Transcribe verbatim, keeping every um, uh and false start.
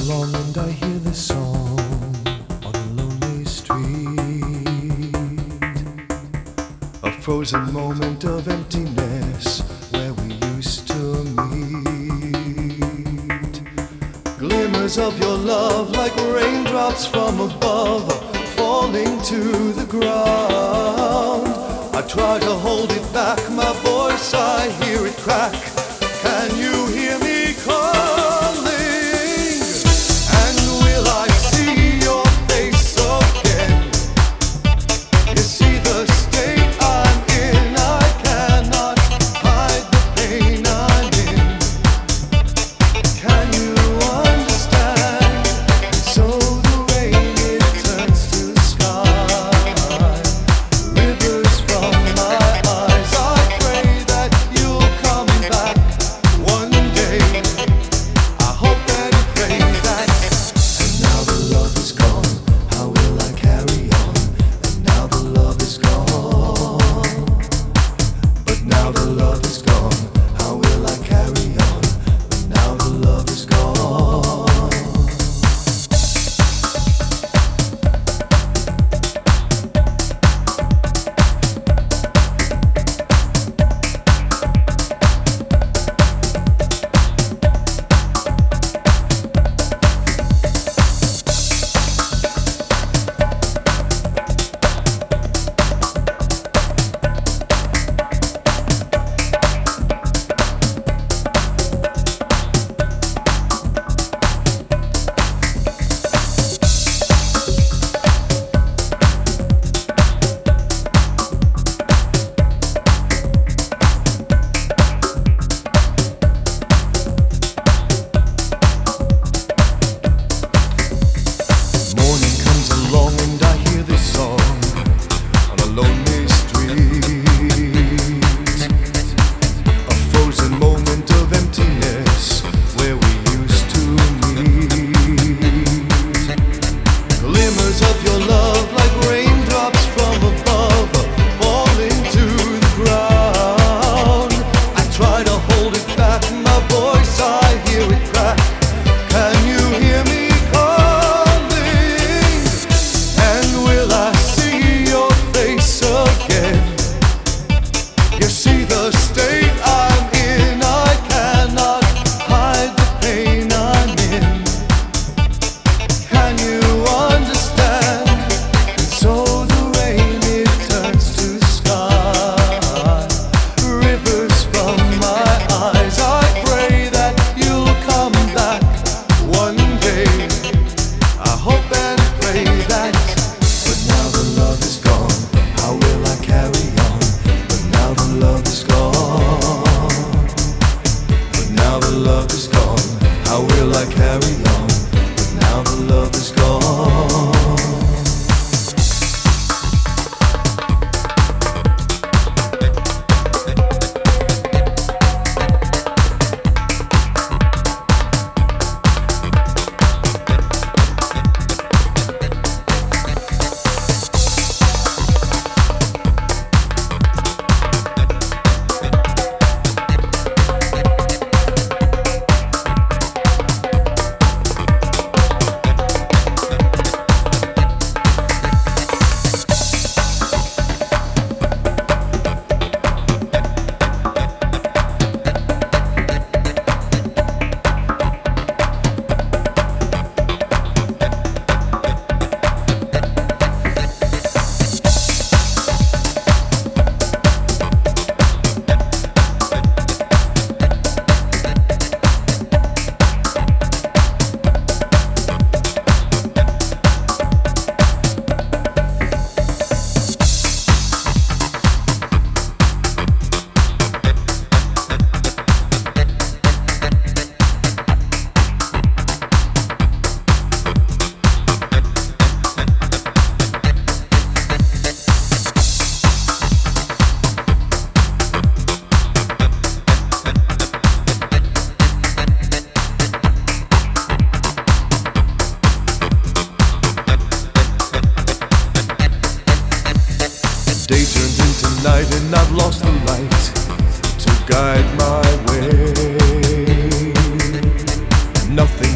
along and I hear this song on a lonely street. A frozen moment of emptiness where we used to meet. Glimmers of your love like raindrops from above falling to the ground. I try to hold it back, my voice, I hear it crack. Can you hear me calling? And will I see your face again? You see the state I'm in, I cannot hide the pain I'm in. Can you understand? So the rain, it turns to sky. Rivers from my eyes, I pray that you'll come back one day. I hope and pray that. And now the love is gone, how will I carry on? And now the love is gone. But now the love is gone, how will I carry on? But now the love is gone. Morning comes along and I hear this song on a lonely street. A frozen moment of emptiness where we used to meet. Glimmers of your love like raindrops from above falling to the ground. I try to hold it back, my voice, I hear it crack. Can you hear me calling? And will I see your face again? You see the state I'm in, I cannot hide the pain I'm in. Can you understand? And so the rain, it turns to sky. Rivers from my eyes, I pray that you'll come back one day. I hope and pray that. But now the love is gone, how will I carry on? But now the love is gone. But now the love is gone, how will I carry on? But now the love is gone. Day turns into night and I've lost the light to guide my way. Nothing